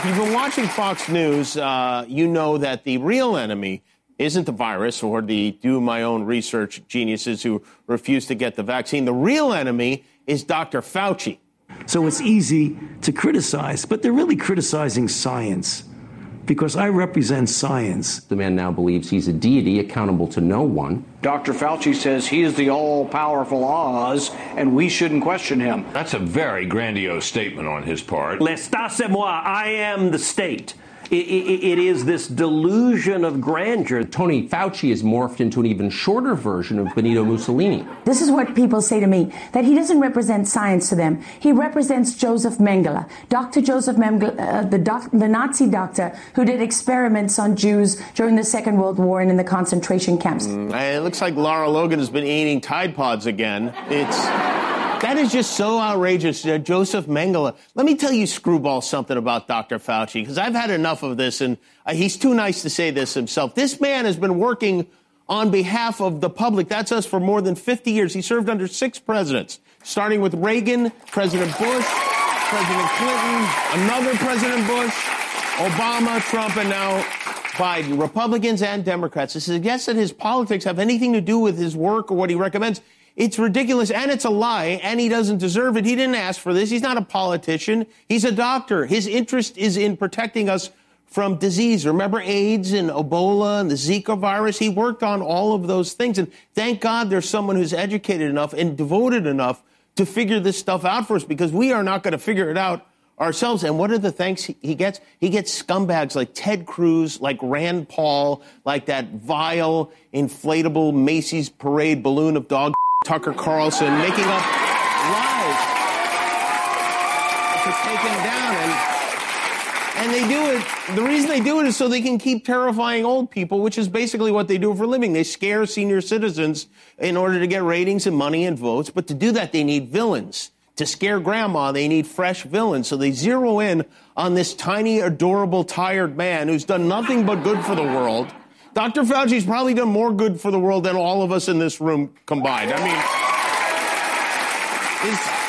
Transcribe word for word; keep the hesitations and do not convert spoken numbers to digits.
if you've been watching Fox News, uh, you know that the real enemy isn't the virus or the do-my-own-research geniuses who refuse to get the vaccine. The real enemy is Doctor Fauci. So it's easy to criticize, but they're really criticizing science, because I represent science. The man now believes he's a deity accountable to no one. Doctor Fauci says he is the all-powerful Oz, and we shouldn't question him. That's a very grandiose statement on his part. L'État, c'est moi. I am the state. It, it, it is this delusion of grandeur. Tony Fauci has morphed into an even shorter version of Benito Mussolini. This is what people say to me, that he doesn't represent science to them. He represents Joseph Mengele, Doctor Joseph Mengele, uh, the, doc, the Nazi doctor who did experiments on Jews during the Second World War and in the concentration camps. Mm, it looks like Lara Logan has been eating Tide Pods again. It's... That is just so outrageous. Uh, Joseph Mengele. Let me tell you, screwball, something about Doctor Fauci, because I've had enough of this, and uh, he's too nice to say this himself. This man has been working on behalf of the public. That's us for more than fifty years. He served under six presidents, starting with Reagan, President Bush, President Clinton, another President Bush, Obama, Trump, and now Biden. Republicans and Democrats. To suggest that his politics have anything to do with his work or what he recommends, it's ridiculous, and it's a lie, and he doesn't deserve it. He didn't ask for this. He's not a politician. He's a doctor. His interest is in protecting us from disease. Remember AIDS and Ebola and the Zika virus? He worked on all of those things, and thank God there's someone who's educated enough and devoted enough to figure this stuff out for us, because we are not going to figure it out ourselves. And what are the thanks he gets? He gets scumbags like Ted Cruz, like Rand Paul, like that vile, inflatable Macy's parade balloon of dog Tucker Carlson, making up lies to take him down. And, and they do it, the reason they do it is so they can keep terrifying old people, which is basically what they do for a living. They scare senior citizens in order to get ratings and money and votes. But to do that, they need villains. To scare grandma, they need fresh villains. So they zero in on this tiny, adorable, tired man who's done nothing but good for the world. Doctor Fauci's probably done more good for the world than all of us in this room combined. I mean, is